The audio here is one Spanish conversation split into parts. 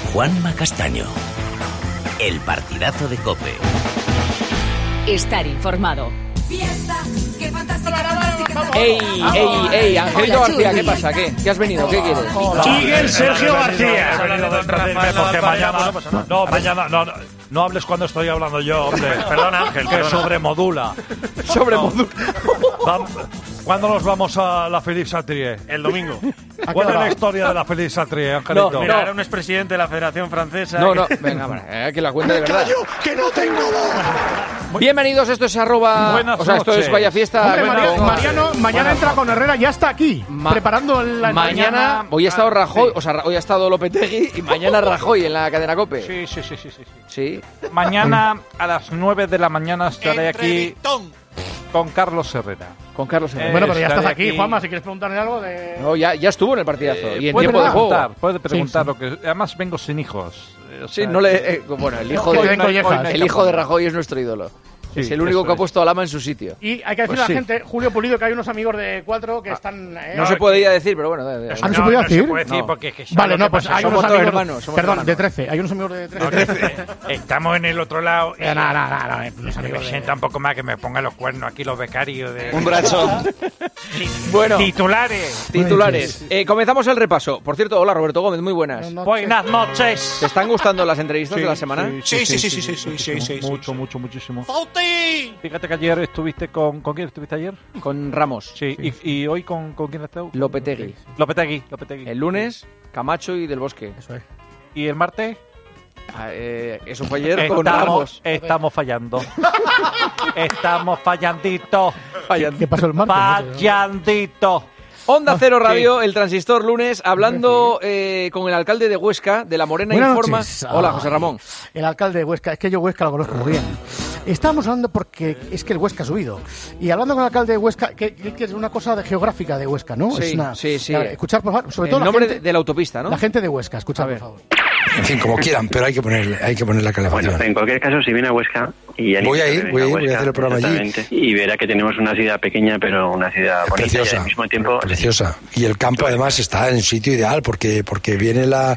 Juanma Castaño. El partidazo de COPE. Estar informado. Fiesta, qué fantástica. ¡Ey, Angelito García! ¿Qué pasa? ¿Qué has venido? ¿Qué quieres? Sigue Sergio García. No hables cuando estoy hablando yo, hombre. Perdona, Ángel. Que sobremodula. ¿Cuándo nos vamos a la Philippe Chatrier? El domingo. ¿Cuál es la historia de la Philippe Chatrier, Angelito? Mira, era un expresidente de la Federación Francesa. Venga, que la cuente de verdad. ¡Que no tengo voz! Bienvenidos, esto es esto es Vaya Fiesta. Hombre, Mariano, mañana entra con Herrera, ya está aquí, preparando la mañana. Hoy ha estado Rajoy, hoy ha estado Lopetegui y mañana Rajoy en la cadena COPE. Sí. Mañana a las 9 de la mañana estaré aquí con Carlos Herrera. Bueno, pero ya estás aquí, Juanma, si quieres preguntarle algo de... No, ya estuvo en el partidazo. Y en puede tiempo de juego. Puede preguntar lo que... Además vengo sin hijos. Bueno, el hijo de Rajoy es nuestro ídolo. Sí, es el único que ha puesto a Lama en su sitio. Y hay que decirle a la gente, Julio Pulido, que hay unos amigos de Cuatro que están... no se podía decir, pero bueno. ¿No se podía decir? No se puede decir porque... Vale, no, pues hay unos amigos... hermanos. Perdón, de 13. Hay unos amigos de 13. Estamos en el otro lado. No, Me sienta un poco más que me pongan los cuernos aquí los becarios de... Un brazo. Bueno. Titulares. Comenzamos el repaso. Por cierto, hola Roberto Gómez, muy buenas. Buenas noches. ¿Te están gustando las entrevistas de la semana? Sí. Muchísimo. ¡Fauti! Fíjate que ayer estuviste ¿Con quién estuviste ayer? Con Ramos. Sí. ¿Y hoy con quién estás? Lopetegui. El lunes, Camacho y Del Bosque. Eso es. ¿Y el martes? Eso fue ayer con Ramos. Estamos fallando. Estamos fallandito. ¿Qué pasó el martes? Fallandito. Onda Cero Radio, el Transistor, lunes, hablando con el alcalde de Huesca, de La Morena Buenas Informa. noches. Hola, José Ramón. El alcalde de Huesca, es que yo Huesca lo conozco muy bien. Estábamos hablando porque es que el Huesca ha subido. Y hablando con el alcalde de Huesca, que es una cosa geográfica de Huesca, ¿no? Sí. Escuchar, por favor, sobre todo el nombre de la autopista, ¿no? La gente de Huesca, escuchad, por favor. En fin, como quieran, pero hay que poner la calefacción. Bueno, en cualquier caso, si viene a Huesca... Voy a hacer el programa allí. Y verá que tenemos una ciudad pequeña, pero una ciudad bonita. Preciosa, y al mismo tiempo... preciosa. Y el campo además está en un sitio ideal, porque viene la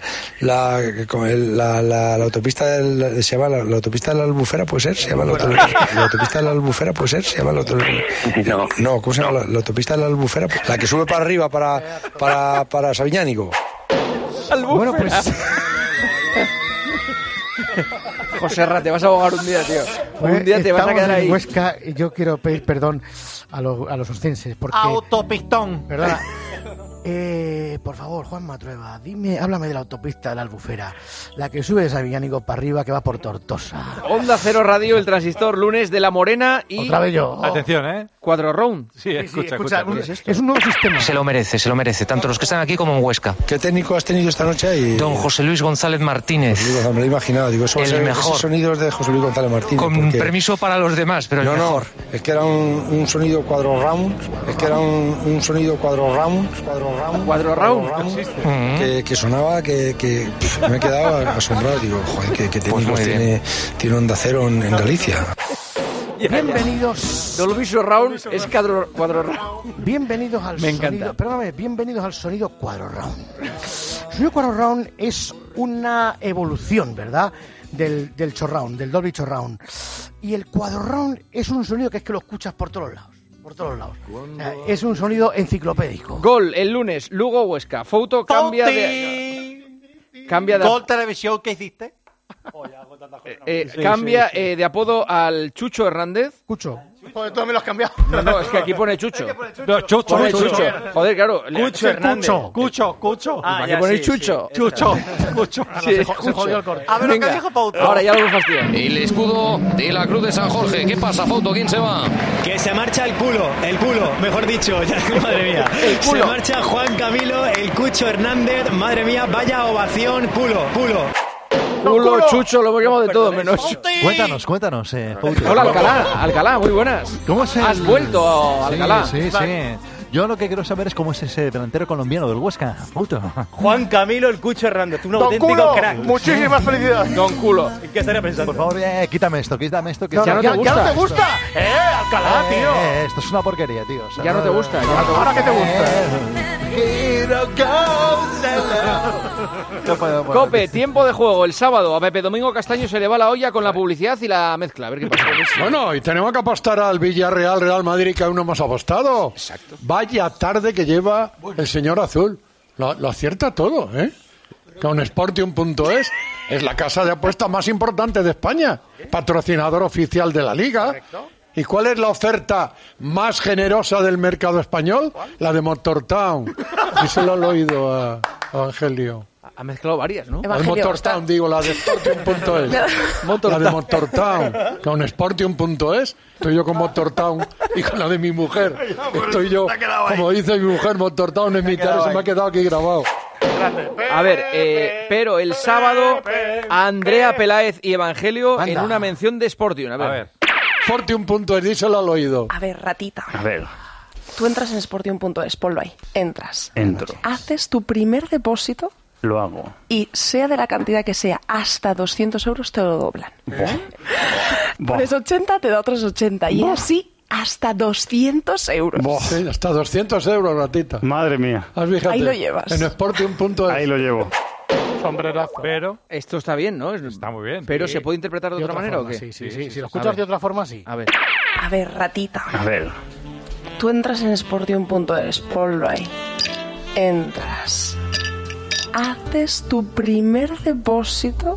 autopista se llama la autopista de la Albufera, ¿puede ser? Se llama la autopista de la Albufera, ¿puede ser? Se llama No, ¿cómo se llama? La autopista de la Albufera, la que sube para arriba para Sabiñánigo. Bueno, pues... José Ra, te vas a ahogar un día, tío. Un día te vas a quedar ahí. En Huesca, yo quiero pedir perdón a los oscenses porque... Autopistón. Perdona. Por favor, Juan Matrueva, háblame de la autopista de la Albufera, la que sube de Sabiñánigo para arriba, que va por Tortosa. Onda Cero Radio, el Transistor, lunes de La Morena y... Otra vez yo. Atención, Cuatro Round. Sí, escucha. Es un nuevo sistema. Se lo merece, tanto los que están aquí como en Huesca. ¿Qué técnico has tenido esta noche ahí? Don José Luis González Martínez. Me lo he imaginado, digo, el mejor. Esos sonidos de José Luis González Martínez. Con permiso para los demás, pero el mejor. Es que era un sonido cuadro round. Un sonido cuadro round. Que sonaba, que me he quedado asombrado. Digo, joder, que técnicos tiene Onda Cero en Galicia. Bienvenidos. Dolby Round es cuadro round. Bienvenidos al sonido. Perdóname, bienvenidos al sonido cuadro round. El sonido cuadro round es una evolución, ¿verdad? Del surround, del Dolby Surround. Y el cuadro round es un sonido que es que lo escuchas por todos lados. Es un sonido enciclopédico. Gol el lunes, Lugo Huesca. Fouto cambia de Gol Televisión, ¿qué hiciste? Cambia de apodo al Chucho Hernández. Cucho. Joder, tú me lo has cambiado. No, es que aquí pone Chucho. No, Chucho. Joder, claro. Cucho Hernández. Cucho. ¿Para qué ponéis Chucho? Chucho. Se jodió el corte. A ver lo que dijo Fouto. Ahora ya lo hemos fastidiado. El escudo de la Cruz de San Jorge. ¿Qué pasa, Fouto? ¿Quién se va? Que se marcha el culo, mejor dicho, madre mía. Se marcha Juan Camilo, el Cucho Hernández, madre mía, vaya ovación, pulo. Culo, Chucho, lo hemos llamado de todo menos. Cuéntanos. Hola, Alcalá, muy buenas. ¿Cómo es Has vuelto, Alcalá. Sí. Yo lo que quiero saber es cómo es ese delantero colombiano del Huesca. Juan Camilo, el Cucho Hernández, un Don auténtico Culo, crack. Muchísimas felicidades. Don Culo. ¿Qué estaría pensando? Por favor, quítame esto. Que Ya no te gusta. Alcalá, tío. Esto es una porquería, tío. Ya no te gusta. Ahora que te gusta. Cope, tiempo de juego. El sábado a Pepe Domingo Castaño se le va la olla con la publicidad y la mezcla. A ver qué pasa. Bueno, y tenemos que apostar al Villarreal, Real Madrid, que aún no hemos apostado. Exacto. Vaya tarde que lleva el señor Azul. Lo acierta todo, ¿eh? Con Sportium.es es la casa de apuestas más importante de España, patrocinador oficial de la Liga. Correcto. ¿Y cuál es la oferta más generosa del mercado español? La de Motortown. Y se lo he oído a Angelio. Ha mezclado varias, ¿no? La de Motortown, digo, la de Sportium.es. La de Motortown, con Sportium.es. Estoy yo con Motortown y con la de mi mujer. Estoy yo, como dice mi mujer, Motortown en mi cara, se me ha quedado aquí grabado. A ver, pero el sábado a Andrea Peláez y Evangelio en una mención de Sportium. A ver. Sportium.es, díselo al oído. A ver, ratita. A ver. Tú entras en Sportium.es, ponlo ahí. Entras. Entro. Haces tu primer depósito. Lo hago. Y sea de la cantidad que sea, hasta 200 euros te lo doblan. Pones 80, te da otros 80. Y así hasta 200 euros. Sí, hasta 200 euros, ratita. Madre mía. Fíjate, ahí lo llevas. En Sportium.es. Ahí lo llevo. Sombrerazo. Pero esto está bien, ¿no? Está muy bien. Pero ¿se puede interpretar de otra manera forma, o qué? Sí. Si lo escuchas de otra forma, sí. A ver. A ver, ratita. A ver. Tú entras en Sportium.es, ponlo ahí. Entras. Haces tu primer depósito.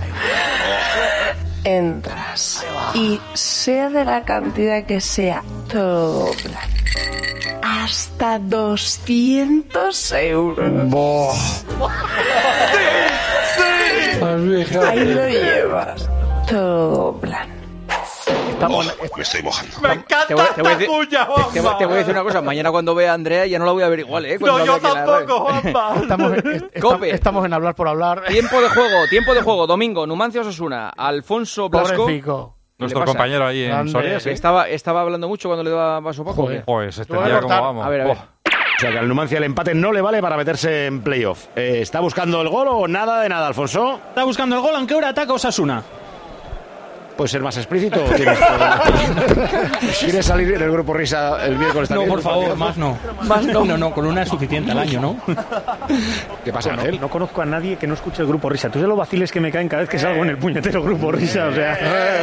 Entras. Y sea de la cantidad que sea, te lo doblan. Hasta 200 euros. Ahí lo llevas. Te lo doblan. Me estoy mojando. Me encanta esta cuña, Juanma. Te voy a decir una cosa. Mañana cuando vea a Andrea ya no la voy a ver igual, ¿eh? No, yo tampoco, Juanma. Estamos en hablar por hablar. Tiempo de juego. Domingo, Numancia Osasuna. Alfonso Blasco. Pobrecito. Nuestro compañero ahí en Soria, sí. Estaba hablando mucho cuando le daba vaso pajo. Pues este día como vamos. A ver. O sea, que al Numancia el empate no le vale para meterse en playoff. ¿Está buscando el gol o nada de nada, Alfonso? Está buscando el gol, aunque ahora ataca Osasuna. ¿Puedes ser más explícito? ¿Quieres salir en el grupo Risa el miércoles también? No, por favor, más no. No, con una es suficiente al año, ¿no? ¿Qué pasa, Ángel? No conozco a nadie que no escuche el grupo Risa. Tú sabes los vaciles que me caen cada vez que salgo en el puñetero grupo Risa, o sea...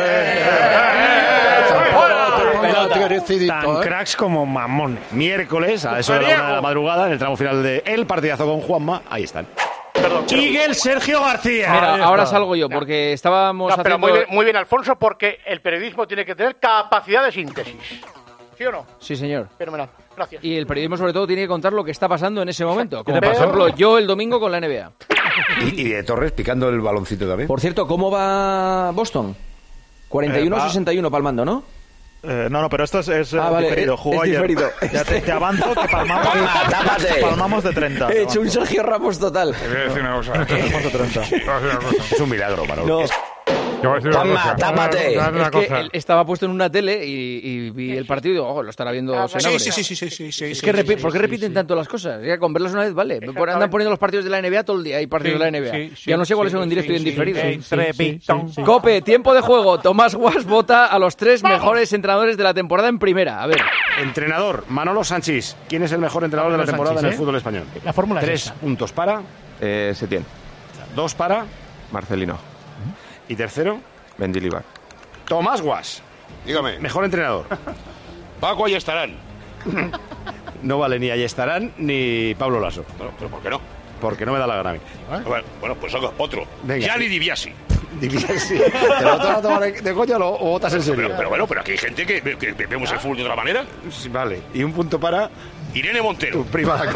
Tan cracks como mamones. Miércoles, a eso de la 1 de la madrugada, en el tramo final de El Partidazo con Juanma, ahí están. Miguel Sergio García. Mira, ahora salgo yo, porque estábamos Pero haciendo... muy bien, Alfonso, porque el periodismo tiene que tener capacidad de síntesis. ¿Sí o no? Sí, señor. Fenomenal. Gracias. Y el periodismo, sobre todo, tiene que contar lo que está pasando en ese momento. Como, por ejemplo, yo el domingo con la NBA. Y de Torres picando el baloncito también. Por cierto, ¿cómo va Boston? 41-61 palmando, ¿no? No, pero esto es diferido. Jugó ayer. Diferido. Ya te avanzo que palmamos de 30. He hecho un Sergio Ramos total. Te voy a decir una cosa. Palmamos de 30. Es un milagro, Manolo. No. Yo voy a decir una cosa. Tápate. Es que él estaba puesto en una tele y vi el partido y digo, lo estará viendo Senabre. Sí. Es que ¿por qué repiten tanto las cosas? Ya con verlas una vez vale. Andan poniendo los partidos de la NBA todo el día. Hay partidos de la NBA. Ya no sé cuáles son en directo y en diferido. Cope, tiempo de juego. Tomás Guas vota a los 3 mejores entrenadores de la temporada en primera. A ver. Entrenador, Manolo Sanchís. ¿Quién es el mejor entrenador de la temporada en el fútbol español? La fórmula 3 puntos para... Setién. 2 para... Marcelino. Y tercero... Mendilibar. Tomás Guas. Dígame. Mejor entrenador. Paco Ayestarán. No vale ni Ayestarán ni Pablo Lasso. Bueno, ¿pero por qué no? Porque no me da la gana a mí. Bueno, pues otro. Venga. Gianni Di Biasi. Sí. ¿Te lo vas a tomar de coña o votas en serio? Pero aquí hay gente que vemos el fútbol de otra manera. Sí, vale. Y un punto para... Irene Montero. Tu prima la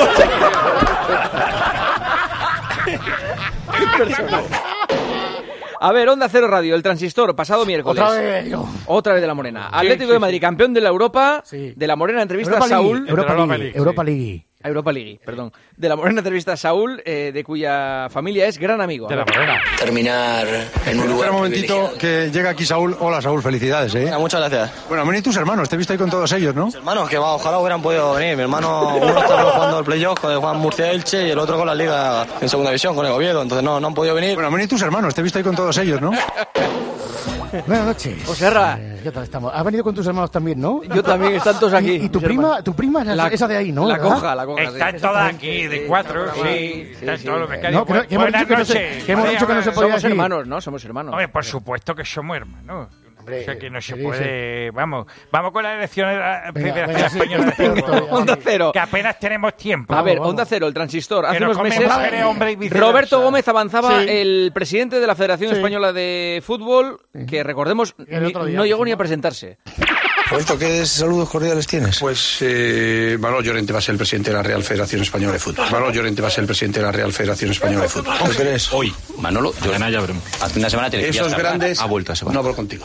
A ver, Onda Cero Radio, El Transistor, pasado miércoles. Otra vez de La Morena. Atlético de Madrid, campeón de la Europa. De La Morena, entrevista a Saúl. Europa League. Europa League, perdón. De La Morena, entrevista a Saúl, de cuya familia es gran amigo. De La Morena. Terminar en un lugar. Espera un momentito que llega aquí Saúl. Hola Saúl, felicidades, Muchas gracias. Bueno, han venido tus hermanos, te he visto ahí con todos ellos, ¿no? Mis hermanos, que ojalá hubieran podido venir. Mi hermano, uno está jugando el playoff con el Juan Murcia Elche y el otro con la Liga en segunda división, con el Oviedo. Entonces no han podido venir. Bueno, han venido tus hermanos, te he visto ahí con todos ellos, ¿no? Buenas noches. Joserra. ¿Qué tal estamos? Has venido con tus hermanos también, ¿no? Yo también, están todos aquí. ¿Y tu prima es esa de ahí, no? La coja. Están todas aquí, de 4, sí. Están todos los becarios. Buenas noches. Que hemos dicho que no se podía decir. Somos hermanos, ¿no? Somos hermanos. Hombre, por supuesto que somos hermanos. O sea que no se puede... Vamos con las elecciones de la Federación Española de Fútbol. Onda Cero. Que apenas tenemos tiempo. A ver, Onda Cero, el transistor. Hace unos meses Roberto Gómez avanzaba, el presidente de la Federación Española de Fútbol, que recordemos, no llegó ni a presentarse. Roberto, ¿qué saludos cordiales tienes? Pues Manolo Llorente va a ser el presidente de la Real Federación Española de Fútbol. Manolo Llorente va a ser el presidente de la Real Federación Española de Fútbol. ¿Qué crees? Hoy, Manolo Llorente. Ya veremos. Hace una semana te esos grandes... Ha vuelto a semana. No hablo contigo.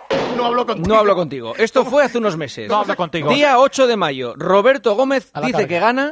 No hablo contigo. Esto fue hace unos meses. No hablo contigo. Día 8 de mayo. Roberto Gómez dice que gana...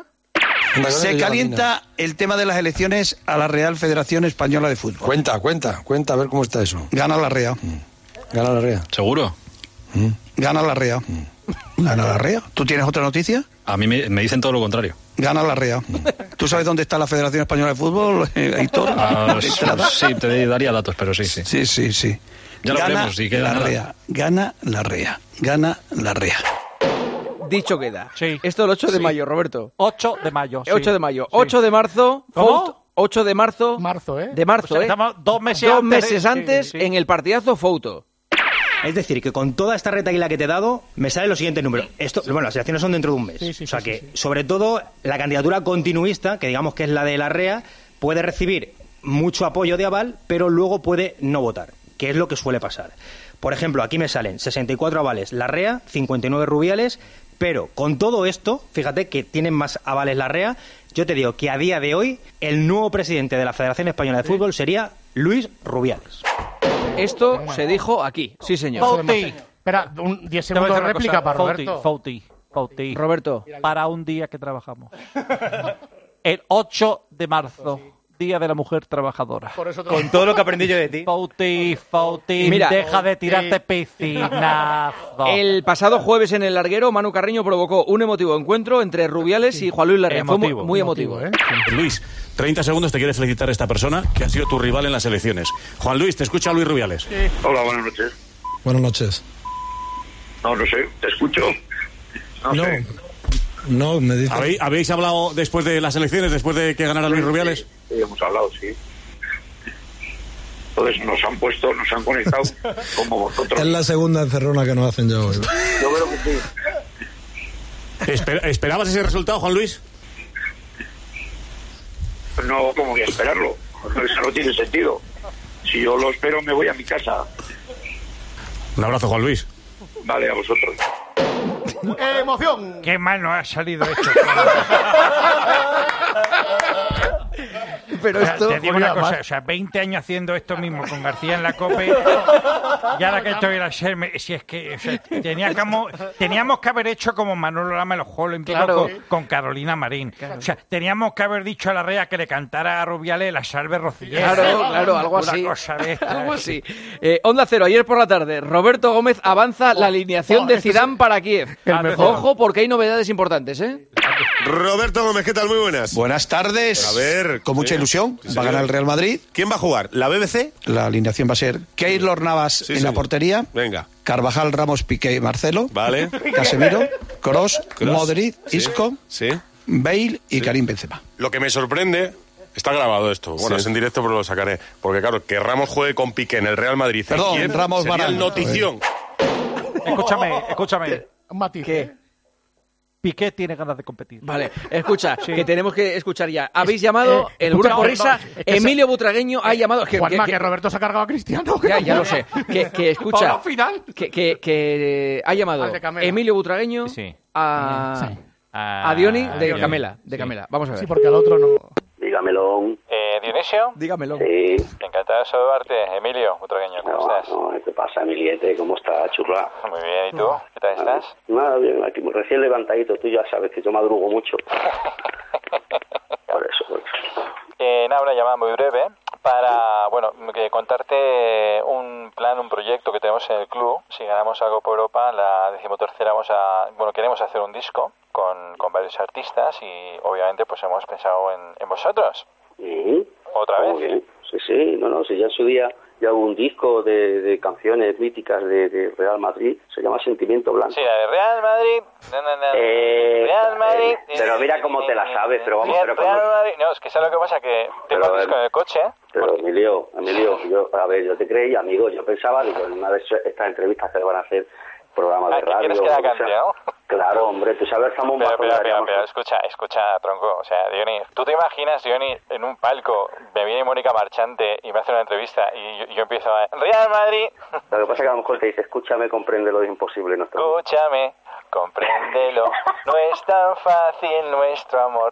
Se calienta el tema de las elecciones a la Real Federación Española de Fútbol. Cuenta, a ver cómo está eso. Gana la REA. Gana la REA. ¿Seguro? Gana la REA. Gana la REA. ¿Tú tienes otra noticia? A mí me dicen todo lo contrario. Gana la REA. ¿Tú sabes dónde está la Federación Española de Fútbol, Héctor? Sí, te daría datos, pero sí. Sí. Ya lo veremos. Si queda la nada. REA. Gana la REA. Gana la REA. Dicho queda. Sí. Esto el 8 de mayo, Roberto. 8 de mayo. 8 de mayo. 8 de marzo. ¿Cómo? 8 de marzo. De marzo, o sea, estamos 2 meses antes. 2 antes, meses antes sí. en el partidazo Fouto. Es decir, que con toda esta retaíla que te he dado, me sale los siguientes números. Las elecciones son dentro de un mes. O sea que, sobre todo, la candidatura continuista, que digamos que es la de la REA, puede recibir mucho apoyo de aval, pero luego puede no votar, que es lo que suele pasar. Por ejemplo, aquí me salen 64 avales la REA, 59 Rubiales, pero con todo esto, fíjate que tienen más avales la REA, yo te digo que a día de hoy el nuevo presidente de la Federación Española de Fútbol sería Luis Rubiales. Esto se dijo aquí, sí señor. Fouti. Espera, 10 segundos de réplica para Roberto. Fouti. Roberto. Para un día que trabajamos. El 8 de marzo. Día de la Mujer Trabajadora. Con todo lo que aprendí yo de ti. Fouti, Mira, deja de tirarte piscinazo. El pasado jueves en el Larguero, Manu Carreño provocó un emotivo encuentro entre Rubiales y Juan Luis Larrea. Fue muy emotivo. Luis, 30 segundos te quiere felicitar esta persona que ha sido tu rival en las elecciones. Juan Luis, te escucha Luis Rubiales. Hola, buenas noches. Buenas noches. No sé, te escucho. No sé. No, me dice... ¿Habéis hablado después de las elecciones, después de que ganara Luis Rubiales? Sí, hemos hablado, sí. Entonces nos han conectado como vosotros. Es la segunda encerrona que nos hacen ya hoy. Yo creo que sí. ¿Esperabas ese resultado, Juan Luis? No, ¿cómo voy a esperarlo? Eso no tiene sentido. Si yo lo espero, me voy a mi casa. Un abrazo, Juan Luis. Vale, a vosotros. ¡Emoción! Qué mal nos ha salido esto. Pero esto... Te digo una cosa, 20 años haciendo esto mismo con García en la COPE, y ahora que estoy en la SER, si es que teníamos que haber hecho como Manolo Lama en los Juegos Olímpicos con Carolina Marín. Claro. O sea, teníamos que haber dicho a la REA que le cantara a Rubiales la Salve Rocillera. Claro, algo así. Una cosa de esta, algo así. Onda Cero, ayer por la tarde, Roberto Gómez avanza la alineación de Zidane para Kiev. Ojo, porque hay novedades importantes, ¿eh? Roberto Gómez, ¿qué tal? Muy buenas. Buenas tardes. A ver, con mucha ilusión. Va a ganar el Real Madrid. ¿Quién va a jugar? ¿La BBC? La alineación va a ser Keylor Navas en la portería. Venga. Carvajal, Ramos, Piqué y Marcelo. Vale. Casemiro, Kroos, Modric, Isco, Bale y Karim Benzema. Lo que me sorprende... Está grabado esto. Bueno, es en directo, pero lo sacaré. Porque claro, que Ramos juegue con Piqué en el Real Madrid. Perdón, Ramos sería Varane. notición. Escúchame. Un matiz. ¿Qué? Piqué tiene ganas de competir. Vale, escucha, que tenemos que escuchar ya. Habéis llamado, el grupo Risa, Emilio Butragueño ha llamado... Juanma, que Roberto se ha cargado a Cristiano. Ya lo sé. Que escucha, final. que ha llamado Emilio Butragueño a Dioni de Camela. Vamos a ver. Sí, porque al otro no... Dígamelo. ¿Dionisio? Dígamelo. Sí. Encantado de saludarte, Emilio Butragueño. ¿Cómo estás? ¿Qué pasa, Emiliete? ¿Cómo estás, churra? Muy bien, ¿y tú? ¿Qué tal estás? Nada, bien, aquí recién levantadito. Tú ya sabes que yo madrugo mucho. Por eso. Nada, una llamada muy breve para, contarte un plan, un proyecto que tenemos en el club. Si ganamos algo por Europa, la 13ª queremos hacer un disco con varios artistas y obviamente pues hemos pensado en vosotros. ¿Otra vez? Bien. Sí, no, si ya en su día ya hubo un disco de canciones míticas de Real Madrid, se llama Sentimiento Blanco. Sí, la de Real Madrid. Real Madrid. Pero mira cómo te la sabes, pero vamos, Real Madrid. No, es que ¿sabes lo que pasa? Que tengo el disco en el coche. Pero Emilio, yo te creí, amigo, yo pensaba, digo, en una de estas entrevistas que le van a hacer programas de radio. ¿Quieres que la cante, no? Claro, hombre, tú sabes, estamos un pero escucha, tronco, o sea, Diony, ¿tú te imaginas, Diony, en un palco, me viene Mónica Marchante y me hace una entrevista y yo empiezo a... Real Madrid. Lo que pasa es que a lo mejor te dice, escúchame, compréndelo, es imposible. Escúchame, compréndelo, no es tan fácil nuestro amor.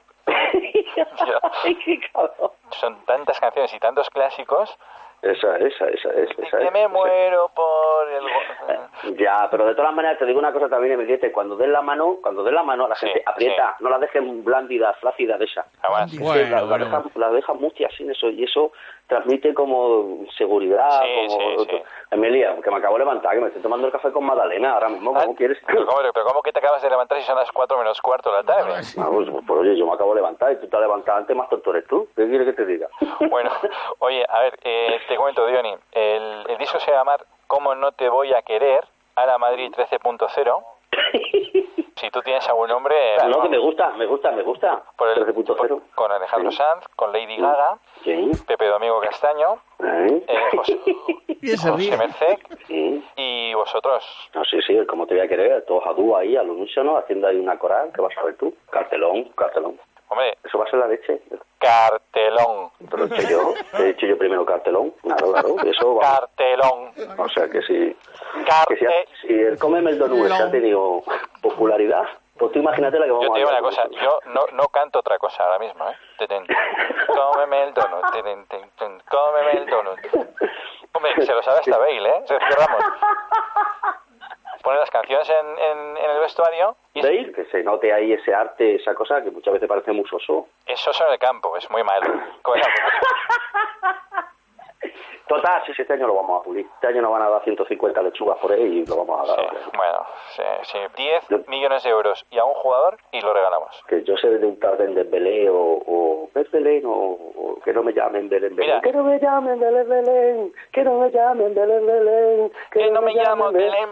Son tantas canciones y tantos clásicos. Esa es. Que me muero por el... Ya, pero de todas maneras te digo una cosa también, Emiliete, cuando des la mano la gente aprieta, no la dejen blándidas, flácidas de esa. La dejan muchas sin eso, y eso transmite como seguridad, Emilia, que me acabo de levantar, que me estoy tomando el café con Madalena ahora mismo, ¿cómo quieres? Pero ¿cómo que te acabas de levantar si son las 4 menos cuarto de la tarde? Pues oye, yo me acabo de levantar y tú te has levantado antes, más tonto eres tú. ¿Qué quieres que te diga? Bueno, oye, a ver, te comento, Diony, el disco se llama ¿Cómo no te voy a querer? A la Madrid 13.0 Si tú tienes algún nombre... No, que me gusta. Por el 13.0. Con Alejandro Sanz, con Lady Gaga, Pepe Domingo Castaño, José Merced y vosotros. No, sí, ¿cómo te voy a querer? Todos a dúo ahí, al unísono, haciendo ahí una coral, ¿qué vas a ver tú? Cartelón. Hombre, eso va a ser la leche. Cartelón. Pero he dicho yo primero cartelón. Claro, eso va. Cartelón. O sea que si el Cómeme el Donut ha tenido popularidad, pues tú imagínate la que vamos a ver. Yo te digo una cosa, yo no canto otra cosa ahora mismo, Cómeme el donut, cómeme el donut. Hombre, se lo sabe hasta Bale, Sergio Ramos. Pone las canciones en el vestuario y... ¿Veis? Que se note ahí ese arte, esa cosa que muchas veces parece muy soso. Es soso en el campo, es muy malo. Total, sí, este año lo vamos a pulir. Este año nos van a dar 150 lechugas por ahí y lo vamos a dar. Bueno, 10 millones de euros y a un jugador y lo regalamos. Que yo sé de un tal de Belén o Belén o que no me llamen Belén. Que no me llamen Belén. Que no me llamen Belén. Que no me llamo Belén,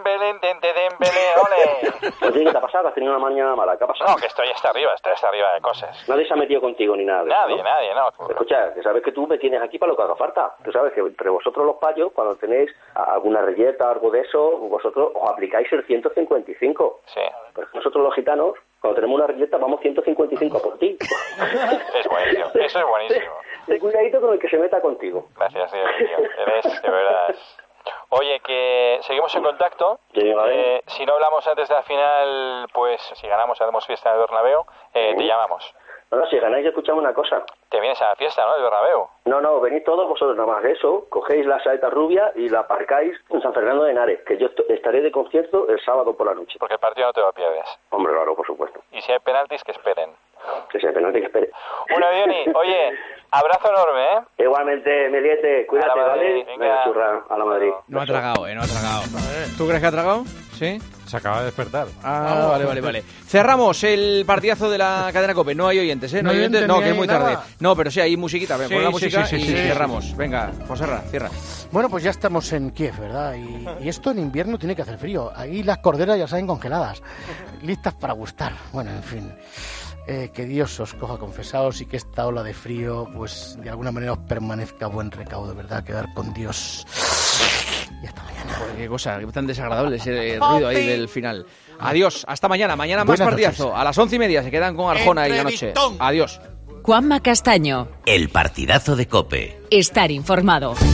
ole. Oye, ¿qué te ha pasado? ¿Has tenido una mañana mala? ¿Qué ha pasado? No, que estoy hasta arriba de cosas. Nadie se ha metido contigo ni nada. Nadie, no. Escucha, que sabes que tú me tienes aquí para lo que haga falta. Tú sabes que entre vosotros los payos, cuando tenéis alguna reyeta o algo de eso, vosotros os aplicáis el 155. Sí. Pero nosotros los gitanos, cuando tenemos una reyeta, vamos 155 por ti. Es buenísimo, eso es buenísimo. Ten cuidadito con el que se meta contigo. Gracias, tío. Eres, de verdad... Oye, que seguimos en contacto. Si no hablamos antes de la final, pues si ganamos, haremos fiesta en el Bernabéu, te llamamos. No, si ganáis, escuchamos una cosa. Te vienes a la fiesta, ¿no? Del Bernabéu. No, venid todos vosotros, nada más eso. Cogéis la saeta rubia y la aparcáis en San Fernando de Henares, que yo estaré de concierto el sábado por la noche. Porque el partido no te lo pierdes. Hombre, claro, por supuesto. Y si hay penaltis, que esperen. Que si hay penaltis, que esperen. Bueno, Diony, oye, abrazo enorme, Igualmente, Meliete, cuídate, ¿vale? Venga, churra, a la Madrid. No ha tragado. ¿Tú crees que ha tragado? ¿Sí? Se acaba de despertar. Vale. Cerramos el partidazo de la cadena COPE. No hay oyentes, ¿eh? No hay oyentes. No, que es muy tarde. No, pero sí, hay musiquita. Pon la música y cerramos. Venga, Joserra, cierra. Bueno, pues ya estamos en Kiev, ¿verdad? Y esto en invierno tiene que hacer frío. Ahí las corderas ya salen congeladas, listas para gustar. Bueno, en fin. Que Dios os coja confesados y que esta ola de frío, pues de alguna manera os permanezca buen recaudo, ¿verdad? Quedar con Dios. Y hasta mañana. Joder, qué cosa, qué tan desagradable ese ruido ahí del final. Adiós, hasta mañana. Mañana más partidazo. A las 11:30 se quedan con Arjona ahí la noche. Adiós. Juanma Castaño. El partidazo de COPE. Estar informado.